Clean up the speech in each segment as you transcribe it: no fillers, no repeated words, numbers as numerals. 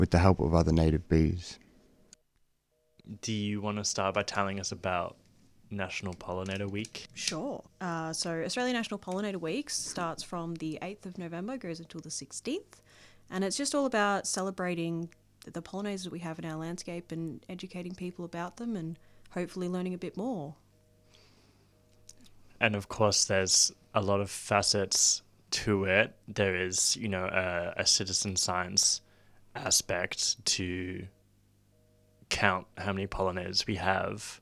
with the help of other native bees. Do you want to start by telling us about National Pollinator Week? Sure. So Australian National Pollinator Week starts from the 8th of November, goes until the 16th. And it's just all about celebrating the pollinators that we have in our landscape and educating people about them and hopefully learning a bit more. And of course, there's a lot of facets to it. There is, a citizen science aspect to count how many pollinators we have.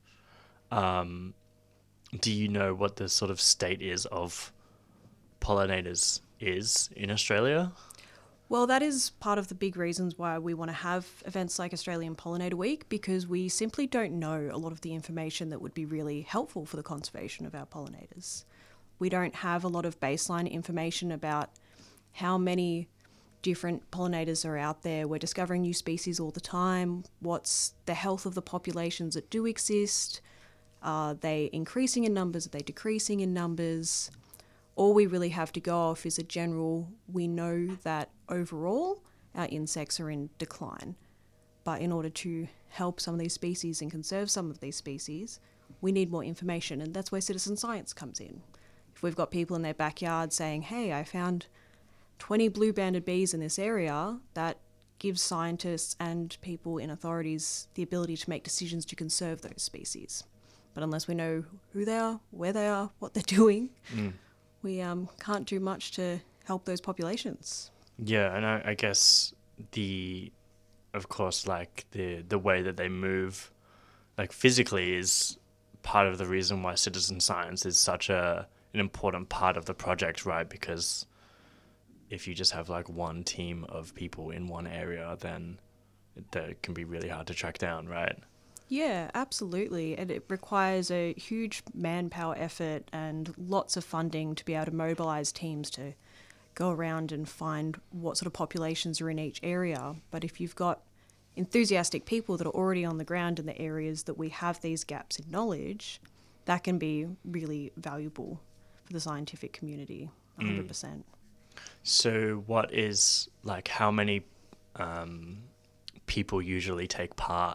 Do you know what the sort of state is of pollinators is in Australia? Well, that is part of the big reasons why we want to have events like Australian Pollinator Week, because we simply don't know a lot of the information that would be really helpful for the conservation of our pollinators. We don't have a lot of baseline information about how many different pollinators are out there. We're discovering new species all the time. What's the health of the populations that do exist? Are they increasing in numbers? Are they decreasing in numbers? All we really have to go off is a general, we know that overall our insects are in decline. But in order to help some of these species and conserve some of these species, we need more information, and that's where citizen science comes in. If we've got people in their backyard saying, hey, I found 20 blue-banded bees in this area, that gives scientists and people in authorities the ability to make decisions to conserve those species. But unless we know who they are, where they are, what they're doing, we can't do much to help those populations. Yeah, and I guess of course, the way that they move, like physically, is part of the reason why citizen science is such an important part of the project, right? Because if you just have like one team of people in one area, then that can be really hard to track down, right? Yeah, absolutely. And it requires a huge manpower effort and lots of funding to be able to mobilise teams to go around and find what sort of populations are in each area. But if you've got enthusiastic people that are already on the ground in the areas that we have these gaps in knowledge, that can be really valuable for the scientific community, 100%. So what is, like, how many people usually take part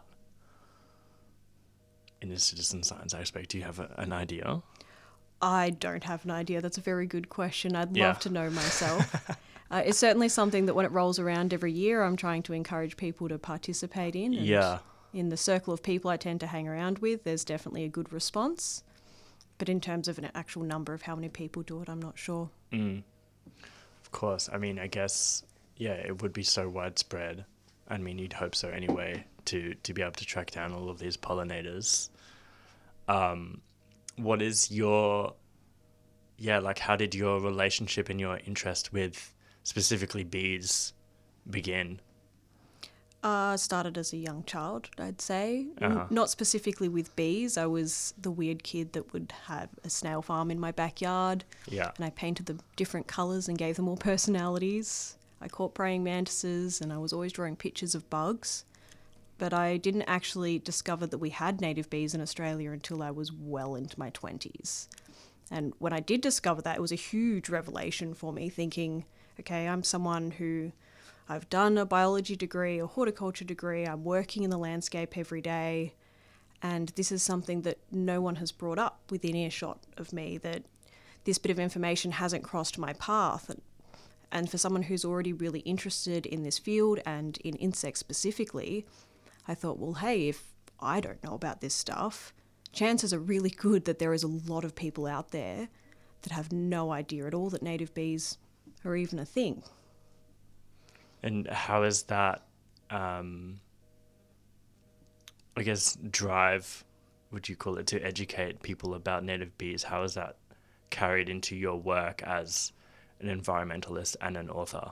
in the citizen science aspect? Do you have an idea? I don't have an idea. That's a very good question. I'd Yeah. love to know myself. It's certainly something that when it rolls around every year, I'm trying to encourage people to participate in. And Yeah. in the circle of people I tend to hang around with, there's definitely a good response. But in terms of an actual number of how many people do it, I'm not sure. Of course. I mean, I guess, yeah, it would be so widespread. I mean, you'd hope so anyway, to be able to track down all of these pollinators. What is how did your relationship and your interest with specifically bees begin? Started as a young child, I'd say. Uh-huh. Not specifically with bees. I was the weird kid that would have a snail farm in my backyard. Yeah. And I painted them different colours and gave them all personalities. I caught praying mantises and I was always drawing pictures of bugs. But I didn't actually discover that we had native bees in Australia until I was well into my 20s. And when I did discover that, it was a huge revelation for me, thinking, okay, I'm someone who I've done a biology degree, a horticulture degree, I'm working in the landscape every day, and this is something that no one has brought up within earshot of me, that this bit of information hasn't crossed my path. And for someone who's already really interested in this field and in insects specifically, I thought, well, hey, if I don't know about this stuff, chances are really good that there is a lot of people out there that have no idea at all that native bees are even a thing. And how is that, drive, would you call it, to educate people about native bees? How is that carried into your work as an environmentalist and an author?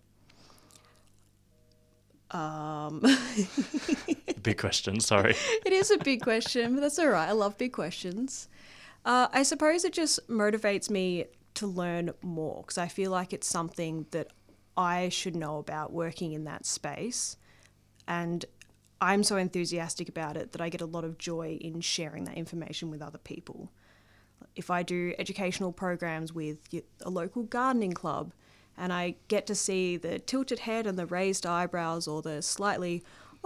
Big question, sorry. It is a big question, but that's all right. I love big questions. I suppose it just motivates me to learn more because I feel like it's something that I should know about working in that space. And I'm so enthusiastic about it that I get a lot of joy in sharing that information with other people. If I do educational programs with a local gardening club And I get to see the tilted head and the raised eyebrows or the slightly,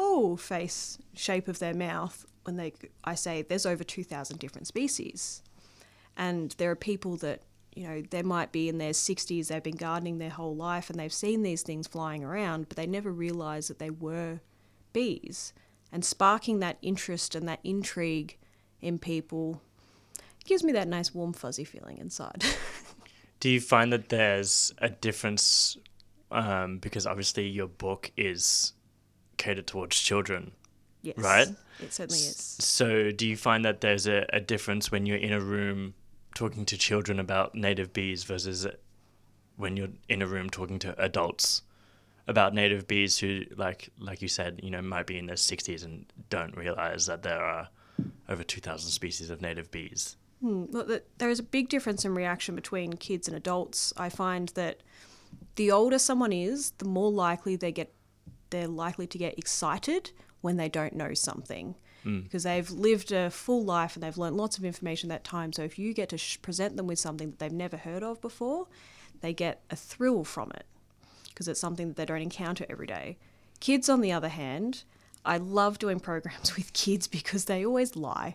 face shape of their mouth when I say there's over 2,000 different species. And there are people that, they might be in their 60s, they've been gardening their whole life and they've seen these things flying around, but they never realised that they were bees. And sparking that interest and that intrigue in people gives me that nice warm fuzzy feeling inside. Do you find that there's a difference, because obviously your book is catered towards children, Yes, right? It certainly is. So do you find that there's a difference when you're in a room talking to children about native bees versus when you're in a room talking to adults about native bees who, like you said, might be in their 60s and don't realize that there are over 2,000 species of native bees? Well, there is a big difference in reaction between kids and adults. I find that the older someone is, the more likely they're likely to get excited when they don't know something. Because they've lived a full life and they've learned lots of information at that time. So if you get to present them with something that they've never heard of before, they get a thrill from it because it's something that they don't encounter every day. Kids, on the other hand, I love doing programs with kids because they always lie.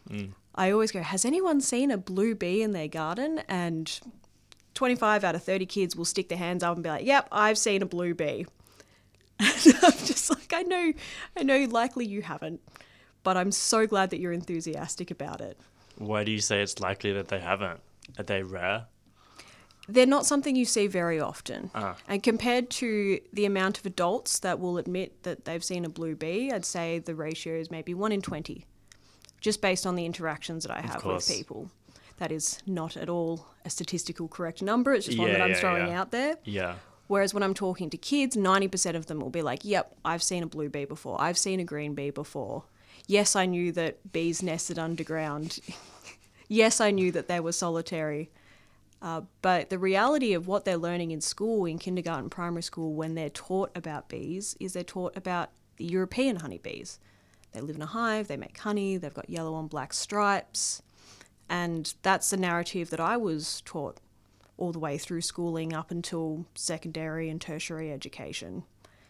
I always go, has anyone seen a blue bee in their garden? And 25 out of 30 kids will stick their hands up and be like, yep, I've seen a blue bee. And I'm just like, I know likely you haven't, but I'm so glad that you're enthusiastic about it. Why do you say it's likely that they haven't? Are they rare? They're not something you see very often. And compared to the amount of adults that will admit that they've seen a blue bee, I'd say the ratio is maybe 1 in 20, just based on the interactions that I have with people. That is not at all a statistical correct number. It's just one that I'm throwing out there. Yeah. Whereas when I'm talking to kids, 90% of them will be like, yep, I've seen a blue bee before. I've seen a green bee before. Yes, I knew that bees nested underground. Yes, I knew that they were solitary. But the reality of what they're learning in school, in kindergarten, primary school, when they're taught about bees, is they're taught about the European honeybees. They live in a hive, they make honey, they've got yellow on black stripes. And that's the narrative that I was taught all the way through schooling up until secondary and tertiary education.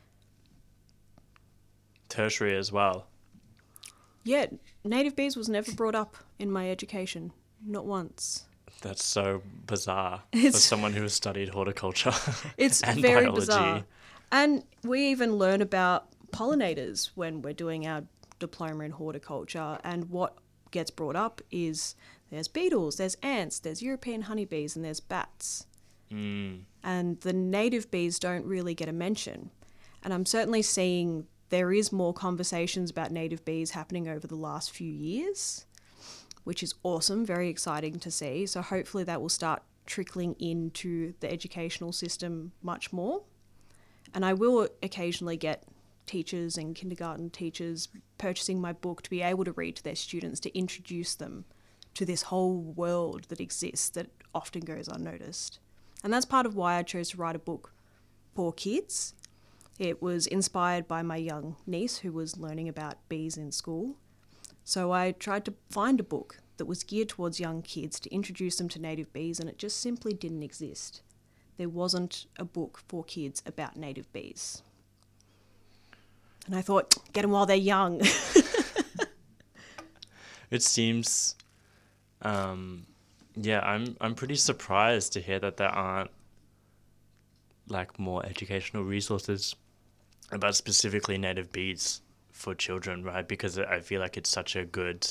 Tertiary as well? Yeah, native bees was never brought up in my education, not once. That's so bizarre for someone who has studied horticulture. It's and very biology. Bizarre. And we even learn about pollinators when we're doing our diploma in horticulture, and what gets brought up is there's beetles, there's ants, there's European honeybees, and there's bats. And the native bees don't really get a mention. And I'm certainly seeing there is more conversations about native bees happening over the last few years, which is awesome, very exciting to see. So hopefully that will start trickling into the educational system much more. And I will occasionally get teachers and kindergarten teachers purchasing my book to be able to read to their students, to introduce them to this whole world that exists that often goes unnoticed. And that's part of why I chose to write a book for kids. It was inspired by my young niece who was learning about bees in school. So I tried to find a book that was geared towards young kids to introduce them to native bees, and it just simply didn't exist. There wasn't a book for kids about native bees. And I thought, get them while they're young. It seems, I'm pretty surprised to hear that there aren't like more educational resources about specifically native bees for children, right? Because I feel like it's such a good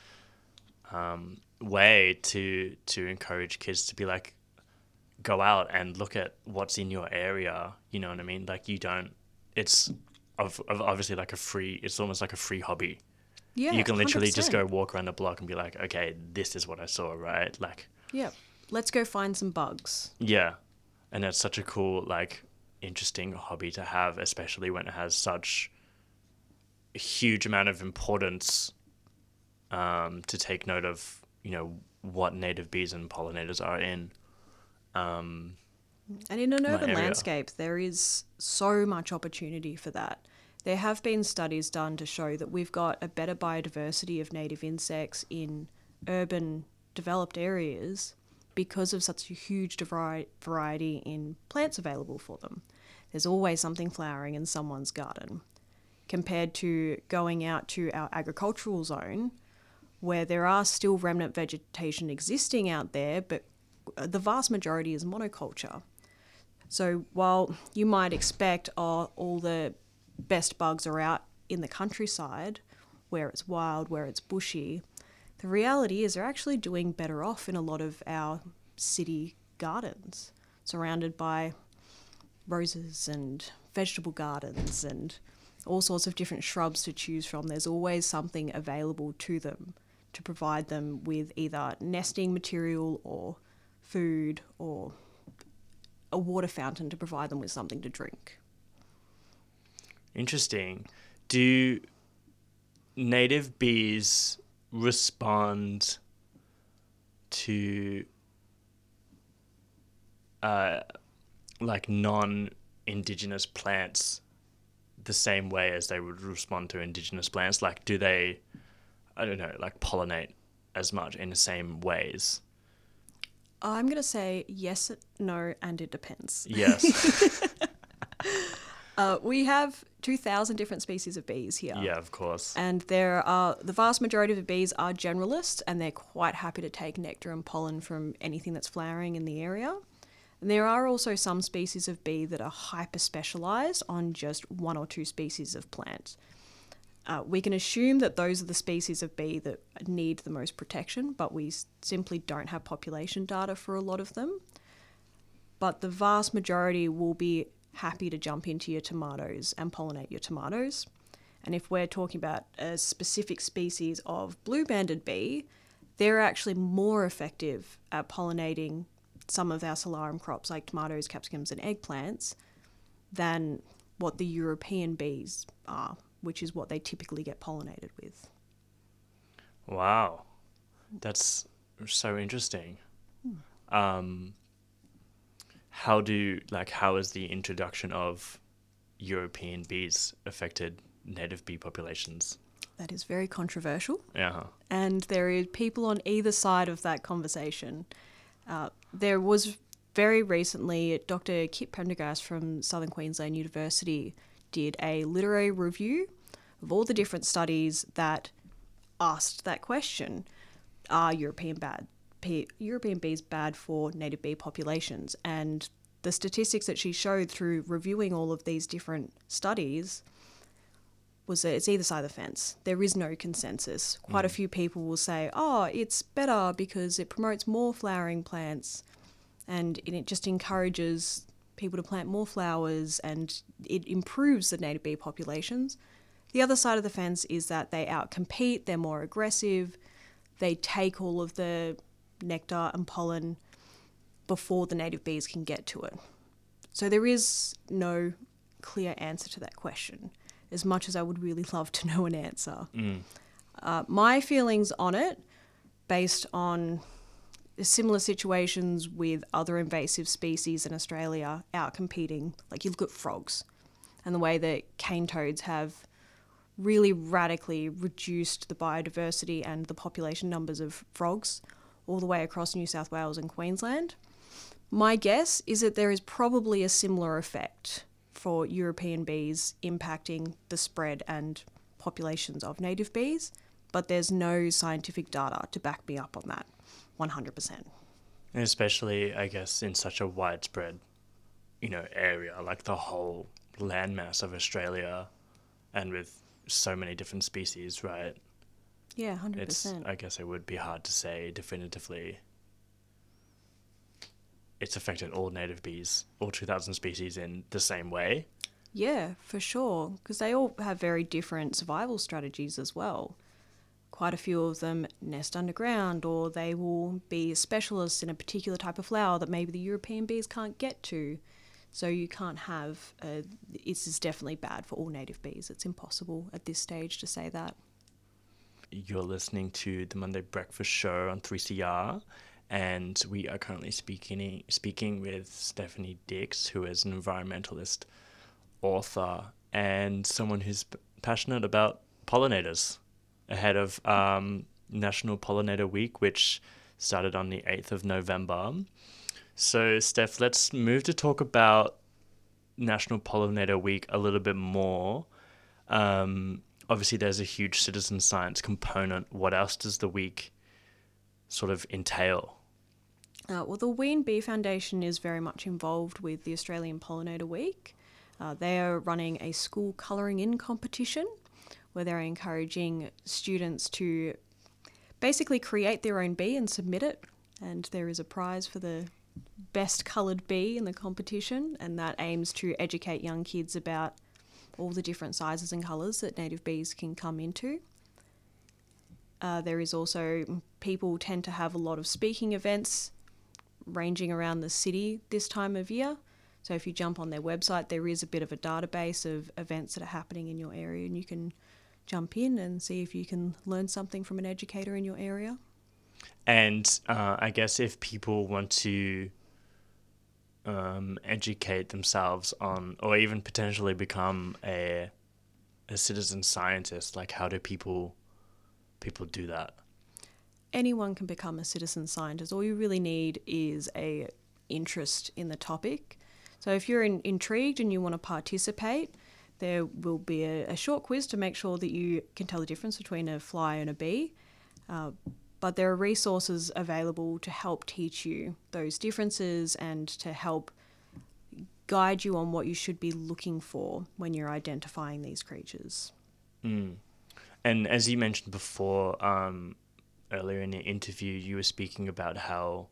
way to encourage kids to be like, go out and look at what's in your area. You know what I mean? Like it's obviously like it's almost like a free hobby. Yeah, you can literally 100%. just go walk around the block and be like, okay, this is what I saw, right? Like, yeah, let's go find some bugs. yeah. And that's such a cool, like, interesting hobby to have, especially when it has such a huge amount of importance to take note of, what native bees and pollinators are in. And in an urban area. landscape, there is so much opportunity for that. There have been studies done to show that we've got a better biodiversity of native insects in urban developed areas because of such a huge variety in plants available for them. There's always something flowering in someone's garden, compared to going out to our agricultural zone, where there are still remnant vegetation existing out there, but the vast majority is monoculture. So while you might expect all the best bugs are out in the countryside, where it's wild, where it's bushy, the reality is they're actually doing better off in a lot of our city gardens, surrounded by roses and vegetable gardens and all sorts of different shrubs to choose from. There's always something available to them to provide them with either nesting material or food or a water fountain to provide them with something to drink. Interesting. Do native bees respond to like non-indigenous plants the same way as they would respond to indigenous plants? Like, do they, I don't know, like pollinate as much in the same ways? I'm going to say yes, no, and it depends. Yes. We have 2,000 different species of bees here. Yeah, of course. And the vast majority of the bees are generalists, and they're quite happy to take nectar and pollen from anything that's flowering in the area. And there are also some species of bee that are hyper-specialised on just one or two species of plant. We can assume that those are the species of bee that need the most protection, but we simply don't have population data for a lot of them. But the vast majority will be happy to jump into your tomatoes and pollinate your tomatoes. And if we're talking about a specific species of blue-banded bee, they're actually more effective at pollinating some of our solarium crops like tomatoes, capsicums and eggplants than what the European bees are, which is what they typically get pollinated with. Wow. That's so interesting. How has the introduction of European bees affected native bee populations? That is very controversial. Yeah. And there are people on either side of that conversation. There was very recently, Dr. Kit Prendergast from Southern Queensland University did a literary review of all the different studies that asked that question. Are European bees bad for native bee populations? And the statistics that she showed through reviewing all of these different studies was that it's either side of the fence. There is no consensus. Quite a few people will say, oh, it's better because it promotes more flowering plants and it just encourages people to plant more flowers and it improves the native bee populations. The other side of the fence is that they outcompete, they're more aggressive, they take all of the nectar and pollen before the native bees can get to it. So there is no clear answer to that question, as much as I would really love to know an answer. My feelings on it, based on similar situations with other invasive species in Australia outcompeting, like you look at frogs and the way that cane toads have really radically reduced the biodiversity and the population numbers of frogs all the way across New South Wales and Queensland. My guess is that there is probably a similar effect for European bees impacting the spread and populations of native bees, but there's no scientific data to back me up on that 100%. And especially, I guess, in such a widespread, area, like the whole landmass of Australia and with so many different species, right? Yeah, 100%. I guess it would be hard to say definitively it's affected all native bees, all 2,000 species in the same way. Yeah, for sure, because they all have very different survival strategies as well. Quite a few of them nest underground, or they will be specialists in a particular type of flower that maybe the European bees can't get to. So you can't have, this is definitely bad for all native bees. It's impossible at this stage to say that. You're listening to the Monday Breakfast Show on 3CR, and we are currently speaking with Stephanie Dix, who is an environmentalist, author, and someone who's passionate about pollinators ahead of National Pollinator Week, which started on the 8th of November. So, Steph, let's move to talk about National Pollinator Week a little bit more. Obviously, there's a huge citizen science component. What else does the week sort of entail? Well, the Ween Bee Foundation is very much involved with the Australian Pollinator Week. They are running a school colouring in competition where they're encouraging students to basically create their own bee and submit it. And there is a prize for the best coloured bee in the competition, and that aims to educate young kids about all the different sizes and colours that native bees can come into. There is also, people tend to have a lot of speaking events ranging around the city this time of year. So if you jump on their website, there is a bit of a database of events that are happening in your area, and you can jump in and see if you can learn something from an educator in your area. And I guess if people want to educate themselves on, or even potentially become a citizen scientist, like how do people do that? Anyone can become a citizen scientist. All you really need is a interest in the topic. So if you're intrigued and you want to participate, there will be a short quiz to make sure that you can tell the difference between a fly and a bee. But there are resources available to help teach you those differences and to help guide you on what you should be looking for when you're identifying these creatures. And as you mentioned before, earlier in the interview, you were speaking about how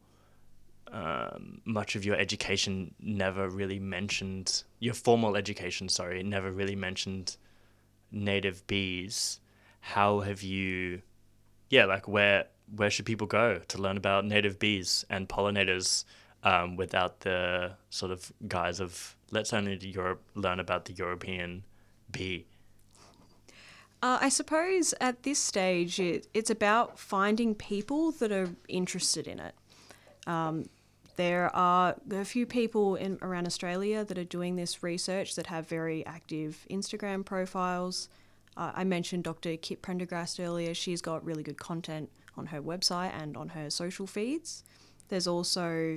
much of your education never really mentioned, your formal education, never really mentioned native bees. How have you, where should people go to learn about native bees and pollinators without the sort of guise of let's only learn about the European bee? I suppose at this stage it's about finding people that are interested in it. There are a few people around Australia that are doing this research that have very active Instagram profiles. I mentioned Dr. Kit Prendergast earlier. She's got really good content on her website and on her social feeds. There's also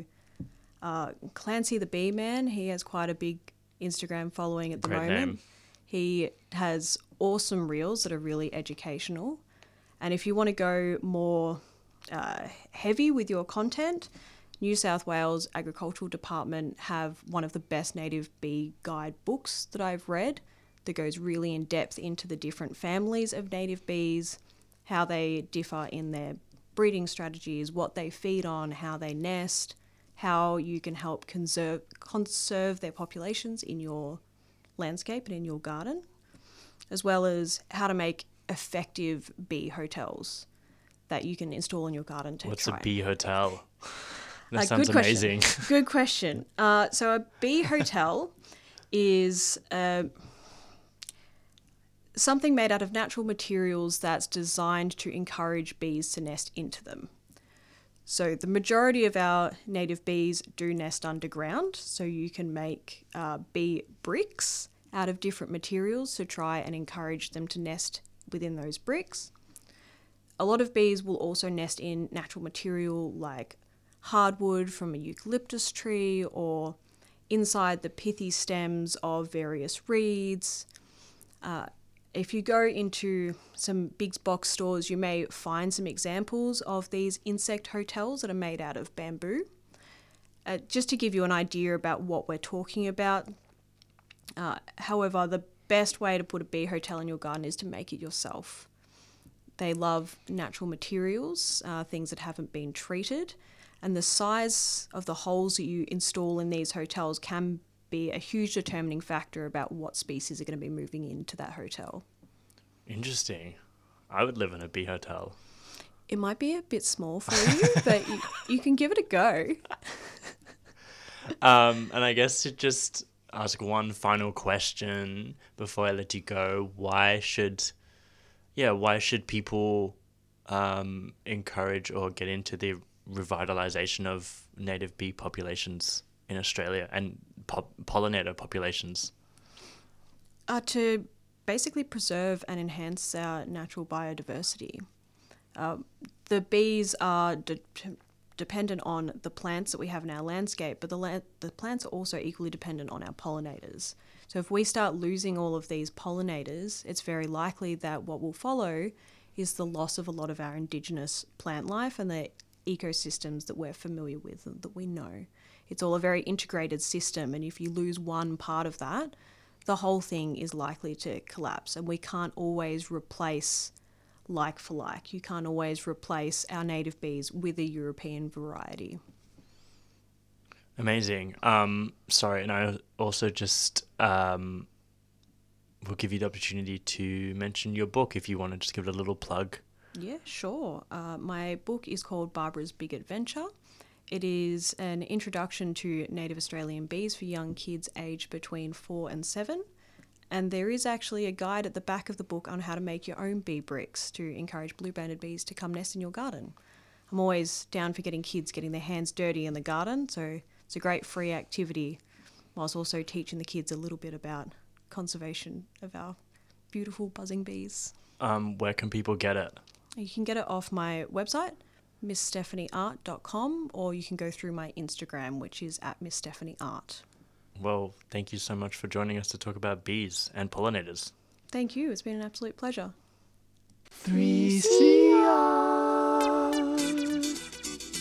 Clancy the Bee Man. He has quite a big Instagram following at the moment. Name. He has awesome reels that are really educational. And if you want to go more heavy with your content, New South Wales Agricultural Department have one of the best native bee guide books that I've read that goes really in depth into the different families of native bees, how they differ in their breeding strategies, what they feed on, how they nest, how you can help conserve their populations in your landscape and in your garden, as well as how to make effective bee hotels that you can install in your garden to What's try. a bee hotel? That sounds good amazing. Good question. So a bee hotel is something made out of natural materials that's designed to encourage bees to nest into them. So the majority of our native bees do nest underground, so you can make bee bricks out of different materials to try and encourage them to nest within those bricks. A lot of bees will also nest in natural material like hardwood from a eucalyptus tree or inside the pithy stems of various reeds. If you go into some big box stores, you may find some examples of these insect hotels that are made out of bamboo. Just to give you an idea about what we're talking about, however, the best way to put a bee hotel in your garden is to make it yourself. They love natural materials, things that haven't been treated, and the size of the holes that you install in these hotels can be a huge determining factor about what species are going to be moving into that hotel. Interesting. I would live in a bee hotel. It might be a bit small for you, but you can give it a go. And I guess to just ask one final question before I let you go, why should people encourage or get into the revitalization of native bee populations in Australia and pollinator populations? To basically preserve and enhance our natural biodiversity. The bees are dependent on the plants that we have in our landscape, but the plants are also equally dependent on our pollinators. So if we start losing all of these pollinators, it's very likely that what will follow is the loss of a lot of our indigenous plant life and the ecosystems that we're familiar with and that we know. It's all a very integrated system, and if you lose one part of that, the whole thing is likely to collapse. And we can't always replace like for like. You can't always replace our native bees with a European variety. Amazing. Sorry, and I also just will give you the opportunity to mention your book if you want to just give it a little plug. Yeah, sure. My book is called Barbara's Big Adventure. It is an introduction to native Australian bees for young kids aged between 4 and 7. And there is actually a guide at the back of the book on how to make your own bee bricks to encourage blue-banded bees to come nest in your garden. I'm always down for getting kids getting their hands dirty in the garden, so it's a great free activity, whilst also teaching the kids a little bit about conservation of our beautiful buzzing bees. Where can people get it? You can get it off my website, missstephanieart.com, or you can go through my Instagram, which is @missstephanieart. Well, thank you so much for joining us to talk about bees and pollinators. Thank you. It's been an absolute pleasure. 3CR.